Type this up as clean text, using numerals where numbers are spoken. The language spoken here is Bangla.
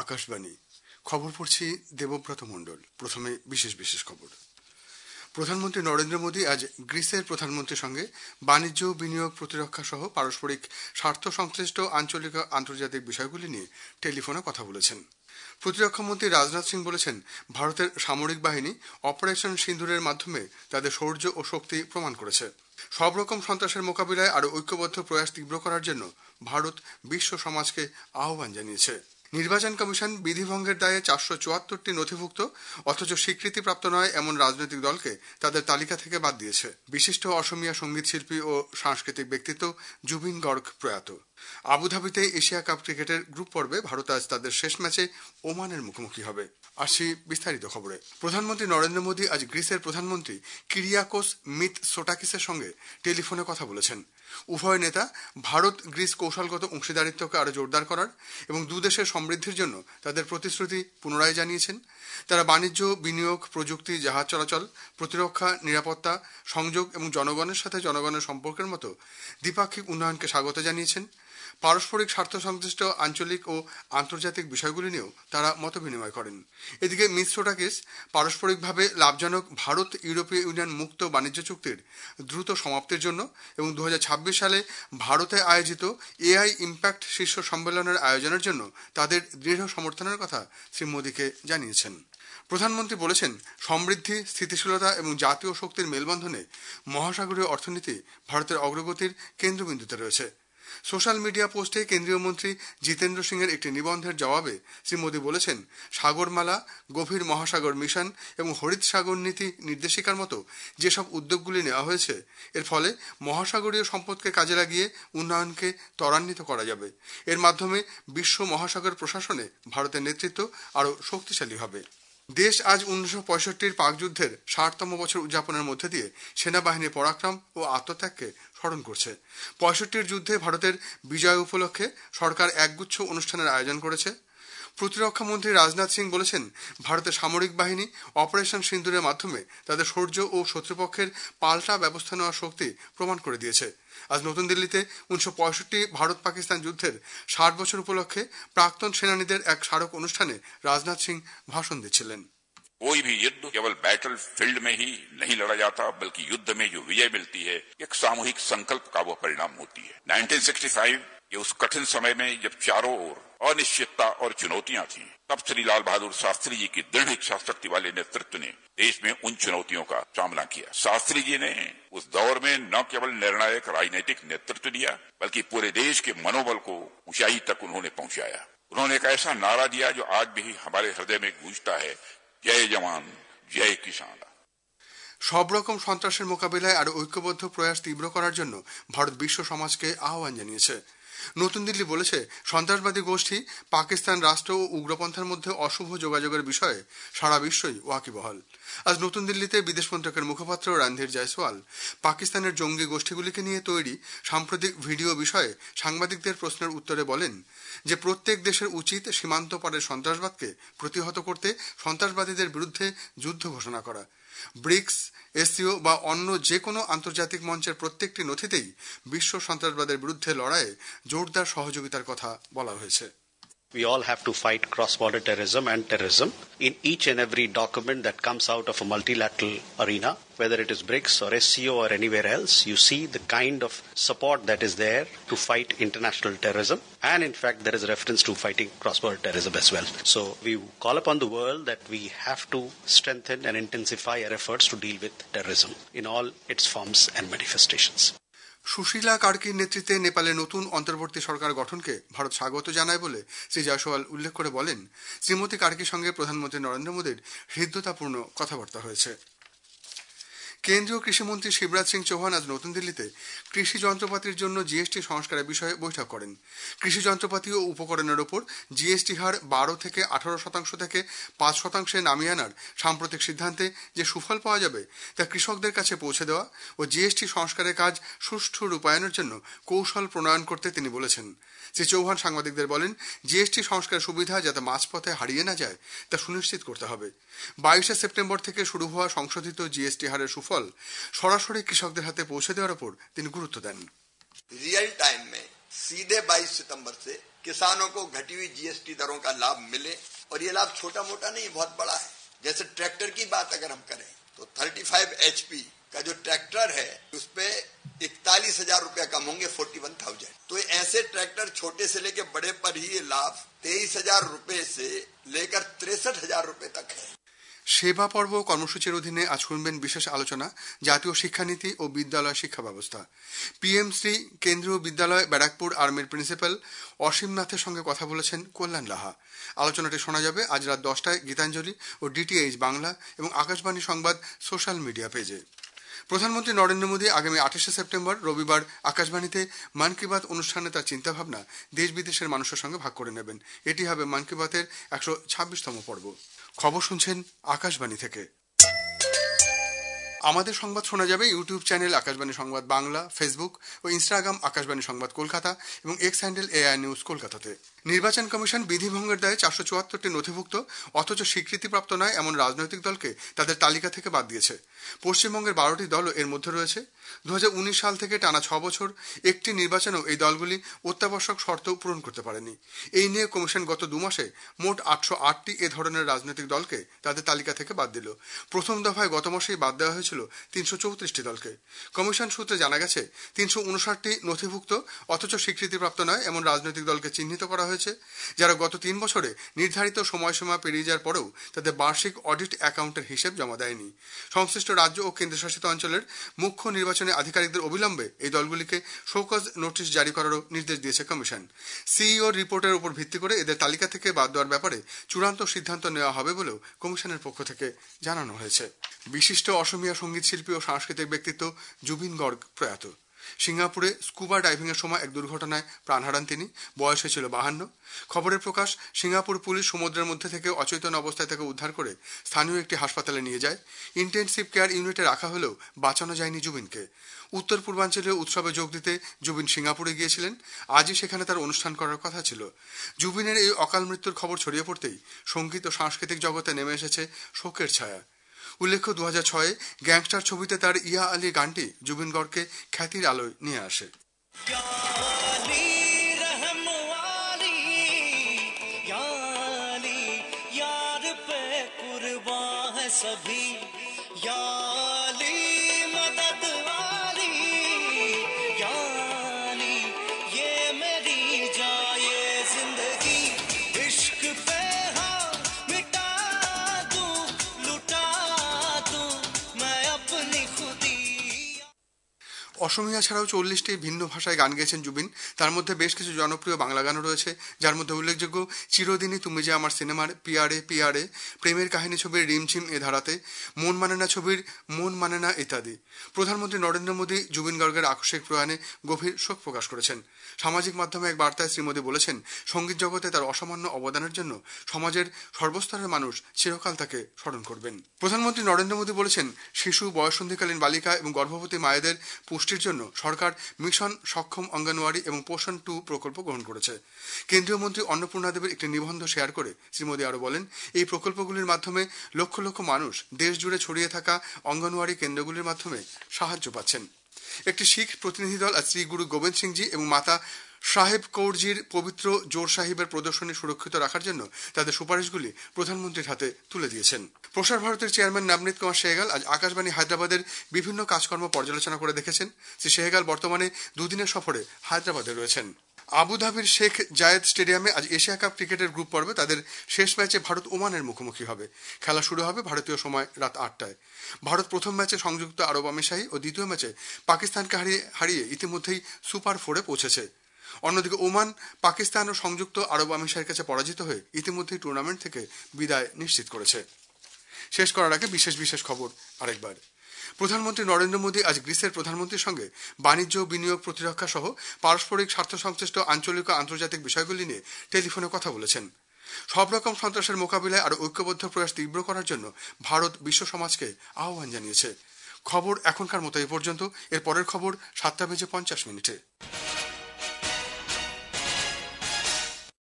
আকাশবাণী খবর পড়ছি দেবব্রত মণ্ডল। প্রথমে বিশেষ খবর। প্রধানমন্ত্রী নরেন্দ্র মোদী আজ গ্রিসের প্রধানমন্ত্রীর সঙ্গে বাণিজ্য, বিনিয়োগ, প্রতিরক্ষা সহ পারস্পরিক স্বার্থ সংশ্লিষ্ট আঞ্চলিক আন্তর্জাতিক বিষয়গুলি নিয়ে টেলিফোনে কথা বলেছেন। প্রতিরক্ষামন্ত্রী রাজনাথ সিং বলেছেন, ভারতের সামরিক বাহিনী অপারেশন সিঁদুরের মাধ্যমে তাদের শৌর্য ও শক্তি প্রমাণ করেছে। সব রকম সন্ত্রাসের মোকাবিলায় আরও ঐক্যবদ্ধ প্রয়াস তীব্র করার জন্য ভারত বিশ্ব সমাজকে আহ্বান জানিয়েছে। নির্বাচন কমিশন বিধিভঙ্গের দায়ে 474টি নথিভুক্ত অথচ স্বীকৃতিপ্রাপ্ত নয় এমন রাজনৈতিক দলকে তাদের তালিকা থেকে বাদ দিয়েছে। বিশিষ্ট অসমীয়া সঙ্গীত শিল্পী ও সাংস্কৃতিক ব্যক্তিত্ব জুবিন গর্গ প্রয়াত। আবুধাবিতে এশিয়া কাপ ক্রিকেটের গ্রুপ পর্বে ভারত আজ তাদের শেষ ম্যাচে ওমানের মুখোমুখি হবে। আসি বিস্তারিত খবরে। প্রধানমন্ত্রী নরেন্দ্র মোদী আজ গ্রিসের প্রধানমন্ত্রী কিরিয়াকোস মিৎসোটাকিসের সঙ্গে টেলিফোনে কথা বলেছেন। উভয় নেতা ভারত গ্রিস কৌশলগত অংশীদারিত্বকে আরও জোরদার করার এবং দুদেশের সমৃদ্ধির জন্য তাদের প্রতিশ্রুতি পুনরায় জানিয়েছেন। তারা বাণিজ্য, বিনিয়োগ, প্রযুক্তি, জাহাজ চলাচল, প্রতিরক্ষা, নিরাপত্তা, সংযোগ এবং জনগণের সাথে জনগণের সম্পর্কের মতো দ্বিপাক্ষিক উন্নয়নকে স্বাগত জানিয়েছেন। পারস্পরিক স্বার্থ সংশ্লিষ্ট আঞ্চলিক ও আন্তর্জাতিক বিষয়গুলি নিয়েও তারা মতবিনিময় করেন। এদিকে মিৎসোটাকিস পারস্পরিকভাবে লাভজনক ভারত ইউরোপীয় ইউনিয়ন মুক্ত বাণিজ্য চুক্তির দ্রুত সমাপ্তির জন্য এবং 2026 সালে ভারতে আয়োজিত এআই ইম্প্যাক্ট শীর্ষ সম্মেলনের আয়োজনের জন্য তাদের দৃঢ় সমর্থনের কথা শ্রী মোদীকে জানিয়েছেন। প্রধানমন্ত্রী বলেছেন, সমৃদ্ধি, স্থিতিশীলতা এবং জাতীয় শক্তির মেলবন্ধনে মহাসাগরীয় অর্থনীতি ভারতের অগ্রগতির কেন্দ্রবিন্দুতে রয়েছে। সোশ্যাল মিডিয়া পোস্টে কেন্দ্রীয় মন্ত্রী জিতেন্দ্র সিংয়ের একটি নিবন্ধের জবাবে শ্রী মোদী বলেছেন, সাগরমালা, গভীর মহাসাগর মিশন এবং হরিত সাগর নীতি নির্দেশিকার মতো যেসব উদ্যোগগুলি নেওয়া হয়েছে এর ফলে মহাসাগরীয় সম্পদকে কাজে লাগিয়ে উন্নয়নকে ত্বরান্বিত করা যাবে। এর মাধ্যমে বিশ্ব মহাসাগর প্রশাসনে ভারতের নেতৃত্ব আরও শক্তিশালী হবে। দেশ আজ 1965 পাক যুদ্ধের 60তম বছর উদযাপনের মধ্যে দিয়ে সেনাবাহিনীর পরাক্রম ও আত্মত্যাগকে স্মরণ করছে। 65 যুদ্ধে ভারতের বিজয় উপলক্ষে সরকার একগুচ্ছ অনুষ্ঠানের আয়োজন করেছে। প্রতিরক্ষা মন্ত্রী রাজনাথ সিং বলেছেন, ভারতের সামরিক বাহিনী অপারেশন সিঁদুরের মাধ্যমে তাদের শৌর্য ও শত্রুপক্ষের পাল্টা ব্যবস্থা নেওয়ার শক্তি প্রমাণ করে দিয়েছে। আজ নতুন দিল্লিতে 1965 ভারত পাকিস্তান যুদ্ধের 60 বছর উপলক্ষে প্রাক্তন সেনানীদের এক স্মারক অনুষ্ঠানে রাজনাথ সিং ভাষণ দিচ্ছিলেন। कोई भी युद्ध केवल बैटल फील्ड में ही नहीं लड़ा जाता, बल्कि युद्ध में जो विजय मिलती है एक सामूहिक संकल्प का वो परिणाम होती है। 1965 के उस कठिन समय में जब चारों ओर अनिश्चितता और चुनौतियां थीं, तब श्री लाल बहादुर शास्त्री जी की दृढ़ इच्छा शक्ति वाले नेतृत्व ने देश में उन चुनौतियों का सामना किया। शास्त्री जी ने उस दौर में न केवल निर्णायक राजनीतिक नेतृत्व दिया, बल्कि पूरे देश के मनोबल को ऊंचाई तक उन्होंने पहुंचाया। उन्होंने एक ऐसा नारा दिया जो आज भी हमारे हृदय में गूंजता है, জয় জওয়ান, জয় কিষাণ। সব রকম সন্ত্রাসের মোকাবিলায় আরও ঐক্যবদ্ধ প্রয়াস তীব্র করার জন্য ভারত বিশ্ব সমাজকে আহ্বান জানিয়েছে। নতুন দিল্লি বলেছে, সন্ত্রাসবাদী গোষ্ঠী, পাকিস্তান রাষ্ট্র ও উগ্রপন্থার মধ্যে অশুভ যোগাযোগের বিষয়ে সারা বিশ্বই ওয়াকিবহাল। আজ নতুন দিল্লিতে বিদেশ মন্ত্রকের মুখপাত্র রণধীর জয়সওয়াল পাকিস্তানের জঙ্গি গোষ্ঠীগুলিকে নিয়ে তৈরি সাম্প্রতিক ভিডিও বিষয়ে সাংবাদিকদের প্রশ্নের উত্তরে বলেন যে প্রত্যেক দেশের উচিত সীমান্ত পারের সন্ত্রাসবাদকে প্রতিহত করতে সন্ত্রাসবাদীদের বিরুদ্ধে যুদ্ধ ঘোষণা করা। ব্রিক্স, এসসিও বা অন্য যে কোনো আন্তর্জাতিক মঞ্চের প্রত্যেকটি নথিতেই বিশ্ব সন্ত্রাসবাদের বিরুদ্ধে লড়াইয়ে জোরদার সহযোগিতার কথা বলা হয়েছে। We all have to fight cross-border terrorism and terrorism. In each and every document that comes out of a multilateral arena, whether it is BRICS or SCO or anywhere else, you see the kind of support that is there to fight international terrorism. And in fact, there is a reference to fighting cross-border terrorism as well. So we call upon the world that we have to strengthen and intensify our efforts to deal with terrorism in all its forms and manifestations. Sushila কার্কির নেতৃত্বে নেপালের নতুন অন্তর্বর্তী সরকার গঠনকে ভারত স্বাগত জানায় বলে শ্রী জয়সওয়াল উল্লেখ করে বলেন, শ্রীমতী কার্কির সঙ্গে প্রধানমন্ত্রী নরেন্দ্র মোদীর হৃদ্যতাপূর্ণ কথাবার্তা হয়েছে। কেন্দ্রীয় কৃষিমন্ত্রী শিবরাজ সিং চৌহান আজ নতুন দিল্লিতে কৃষি যন্ত্রপাতির জন্য জিএসটি সংস্কারের বিষয়ে বৈঠক করেন। কৃষি যন্ত্রপাতি ও উপকরণের ওপর জিএসটি হার 12 থেকে 18% থেকে 5% নামিয়ে আনার সাম্প্রতিক সিদ্ধান্তে যে সুফল পাওয়া যাবে তা কৃষকদের কাছে পৌঁছে দেওয়া ও জিএসটি সংস্কারের কাজ সুষ্ঠু রূপায়ণের জন্য কৌশল প্রণয়ন করতে তিনি বলেছেন। শ্রী চৌহান সাংবাদিকদের বলেন, জিএসটি সংস্কারের সুবিধা যাতে মাঝপথে হারিয়ে না যায় তা সুনিশ্চিত করতে হবে। 22 সেপ্টেম্বর থেকে শুরু হওয়া সংশোধিত জিএসটি হারের সুফল সরাসরি কৃষকদের হাতে পৌঁছে দেওয়ার উপর তিনি গুরুত্ব দেন। रियल टाइम में सीधे 22 सितंबर से किसानों को घटी हुई जीएसटी दरों का लाभ मिले और ये लाभ छोटा मोटा नहीं, बहुत बड़ा है। जैसे ट्रैक्टर की बात अगर हम करें तो 35 HP का जो ट्रैक्टर है उस पे 41,000 रुपया कम होंगे, 41,000। तो ऐसे ट्रैक्टर छोटे से लेकर बड़े पर ही ये लाभ 23,000 रुपए से लेकर 63,000 रुपए तक है। সেবা পর্ব কর্মসূচির অধীনে আজ শুনবেন বিশেষ আলোচনা জাতীয় শিক্ষানীতি ও বিদ্যালয় শিক্ষা ব্যবস্থা। পিএমসি কেন্দ্রীয় বিদ্যালয় ব্যারাকপুর আর্মির প্রিন্সিপাল অসীম নাথের সঙ্গে কথা বলেছেন কল্যাণ লাহা। আলোচনাটি শোনা যাবে আজ রাত 10টায় গীতাঞ্জলি ও ডিটিএইচ বাংলা এবং আকাশবাণী সংবাদ সোশ্যাল মিডিয়া পেজে। প্রধানমন্ত্রী নরেন্দ্র মোদী আগামী 28শে সেপ্টেম্বর রবিবার আকাশবাণীতে মন কি বাত অনুষ্ঠানে তার চিন্তাভাবনা দেশ বিদেশের মানুষের সঙ্গে ভাগ করে নেবেন। এটি হবে মন কি বাতের 126তম পর্ব। খবর শুনছেন আকাশবাণী থেকে। আমাদের সংবাদ শোনা যাবে ইউটিউব চ্যানেল আকাশবাণী সংবাদ বাংলা, ফেসবুক ও ইনস্টাগ্রাম আকাশবাণী সংবাদ কলকাতা এবং এক্স হ্যান্ডেল এআই নিউজ কলকাতাতে। নির্বাচন কমিশন বিধিভঙ্গের দায়ে 474টি নথিভুক্ত অথচ স্বীকৃতিপ্রাপ্ত নয় এমন রাজনৈতিক দলকে তাদের তালিকা থেকে বাদ দিয়েছে। পশ্চিমবঙ্গের 12টি দলও এর মধ্যে রয়েছে। 2019 সাল থেকে টানা 6 বছর একটি নির্বাচনেও এই দলগুলি অত্যাবশ্যক শর্ত পূরণ করতে পারেনি। এই নিয়ে কমিশন গত 2 মাসে মোট 808টি এ ধরনের রাজনৈতিক দলকে তাদের তালিকা থেকে বাদ দিল। প্রথম দফায় গত মাসেই বাদ দেওয়া হয়েছিল 334টি দলকে। কমিশন সূত্রে জানা গেছে 359টি নথিভুক্ত অথচ স্বীকৃতিপ্রাপ্ত নয় এমন রাজনৈতিক দলকে চিহ্নিত করা হয়েছে, যারা গত 3 বছরে নির্ধারিত সময়সীমা পেরিয়ে যাওয়ার পরেও তাদের বার্ষিক অডিট অ্যাকাউন্টের হিসেব জমা দেয়নি। সংশ্লিষ্ট রাজ্য ও কেন্দ্রশাসিত অঞ্চলের মুখ্য নির্বাচনী আধিকারিকদের অবিলম্বে এই দলগুলিকে শোকজ নোটিশ জারি করারও নির্দেশ দিয়েছে কমিশন। সিইও রিপোর্টের উপর ভিত্তি করে এদের তালিকা থেকে বাদ দেওয়ার ব্যাপারে চূড়ান্ত সিদ্ধান্ত নেওয়া হবে বলেও কমিশনের পক্ষ থেকে জানানো হয়েছে। বিশিষ্ট অসমীয়া সঙ্গীত শিল্পী ও সাংস্কৃতিক ব্যক্তিত্ব জুবিন গর্গ প্রয়াত। সিঙ্গাপুরে স্কুবা ডাইভিং এর সময় এক দুর্ঘটনায় প্রাণ হারান তিনি। বয়স হয়েছিল 52। খবরের প্রকাশ, সিঙ্গাপুর পুলিশ সমুদ্রের মধ্যে থেকে অচেতন অবস্থায় তাকে উদ্ধার করে স্থানীয় একটি হাসপাতালে নিয়ে যায়। ইন্টেনসিভ কেয়ার ইউনিটে রাখা হলেও বাঁচানো যায়নি জুবিনকে। উত্তর পূর্বাঞ্চলীয় উৎসবে যোগ দিতে জুবিন সিঙ্গাপুরে গিয়েছিলেন। আজই সেখানে তার অনুষ্ঠান করার কথা ছিল। জুবিনের এই অকাল মৃত্যুর খবর ছড়িয়ে পড়তেই সঙ্গীত ও সাংস্কৃতিক জগতে নেমে এসেছে শোকের ছায়া। উল্লেখ্য 2006-এ গ্যাংস্টার ছবিতে তার ইয়া আলী গানটি জুবিন গর্গকে খ্যাতির আলোয় নিয়ে আসে। অসমীয়া ছাড়াও 40টি ভিন্ন ভাষায় গান গেয়েছেন জুবিন। তার মধ্যে বেশ কিছু জনপ্রিয় বাংলা গানও রয়েছে, যার মধ্যে উল্লেখযোগ্য চিরদিনই তুমি যে আমার সিনেমার পিয়ারে পিয়ারে, প্রেমের কাহিনী ছবির রিমঝিম এ ধারাতে, মন মানে না ছবির মন মানে না ইত্যাদি। প্রধানমন্ত্রী নরেন্দ্র মোদী জুবিন গর্গের আকস্মিক প্রয়াণে গভীর শোক প্রকাশ করেছেন। সামাজিক মাধ্যমে এক বার্তায় শ্রী মোদী বলেছেন, সঙ্গীত জগতে তার অসামান্য অবদানের জন্য সমাজের সর্বস্তরের মানুষ চিরকাল তাকে স্মরণ করবেন। প্রধানমন্ত্রী নরেন্দ্র মোদী বলেছেন, শিশু, বয়ঃসন্ধিকালীন বালিকা এবং গর্ভবতী মায়েদের পুষ্টির জন্য সরকার মিশন সক্ষম অঙ্গনওয়াড়ি এবং পোষণ 2 প্রকল্প গ্রহণ করেছে। কেন্দ্রীয় মন্ত্রী অন্নপূর্ণা দেবীর একটি নিবন্ধ শেয়ার করে শ্রী মোদী আরো বলেন, এই প্রকল্পগুলির মাধ্যমে লক্ষ লক্ষ মানুষ দেশ জুড়ে ছড়িয়ে থাকা অঙ্গনওয়াড়ি কেন্দ্রগুলির মাধ্যমে সাহায্য পাচ্ছেন। একটি শিখ প্রতিনিধি দল আজ শ্রী গুরু গোবিন্দ সিংজি এবং মাতা সাহেব কৌরজির পবিত্র জোর সাহিবের প্রদর্শনী সুরক্ষিত রাখার জন্য তাদের সুপারিশগুলি প্রধানমন্ত্রীর হাতে তুলে দিয়েছেন। প্রসার ভারতের চেয়ারম্যান নবনীত কুমার সেহগাল আজ আকাশবাণী হায়দ্রাবাদের বিভিন্ন কাজকর্ম পর্যালোচনা করে দেখেছেন। শ্রী সেহগাল বর্তমানে 2 দিনের সফরে হায়দ্রাবাদে রয়েছেন। আবুধাবির শেখ জায়েদ স্টেডিয়ামে আজ এশিয়া কাপ ক্রিকেটের গ্রুপ পর্বে তাদের শেষ ম্যাচে ভারত ওমানের মুখোমুখি হবে। খেলা শুরু হবে ভারতীয় সময় রাত 8টায়। ভারত প্রথম ম্যাচে সংযুক্ত আরব আমিরশাহী ও দ্বিতীয় ম্যাচে পাকিস্তানকে হারিয়ে ইতিমধ্যেই সুপার 4-এ পৌঁছেছে। অন্যদিকে ওমান পাকিস্তান ও সংযুক্ত আরব আমিরশাহীর কাছে পরাজিত হয়ে ইতিমধ্যেই টুর্নামেন্ট থেকে বিদায় নিশ্চিত করেছে। শেষ করার আগে বিশেষ খবর আরেকবার। প্রধানমন্ত্রী নরেন্দ্র মোদী আজ গ্রিসের প্রধানমন্ত্রীর সঙ্গে বাণিজ্য, বিনিয়োগ, প্রতিরক্ষা সহ পারস্পরিক স্বার্থ সংশ্লিষ্ট আঞ্চলিক ও আন্তর্জাতিক বিষয়গুলি নিয়ে টেলিফোনে কথা বলেছেন। সব রকম সন্ত্রাসের মোকাবিলায় আরো ঐক্যবদ্ধ প্রয়াস তীব্র করার জন্য ভারত বিশ্ব সমাজকে আহ্বান জানিয়েছে। খবর এখনকার মতো এই পর্যন্ত। এর পরের খবর 7:50 মিনিটে।